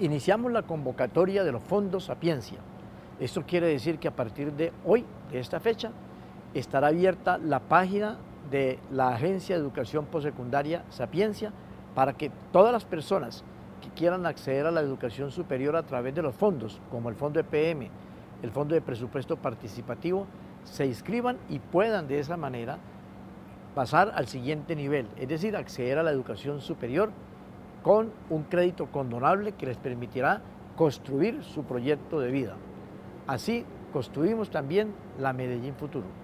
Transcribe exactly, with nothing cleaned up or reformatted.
Iniciamos la convocatoria de los fondos Sapiencia. Esto quiere decir que a partir de hoy, de esta fecha, estará abierta la página de la Agencia de Educación Postsecundaria Sapiencia para que todas las personas que quieran acceder a la educación superior a través de los fondos, como el Fondo E P M, el Fondo de Presupuesto Participativo, se inscriban y puedan de esa manera pasar al siguiente nivel, es decir, acceder a la educación superior con un crédito condonable que les permitirá construir su proyecto de vida. Así construimos también la Medellín Futuro.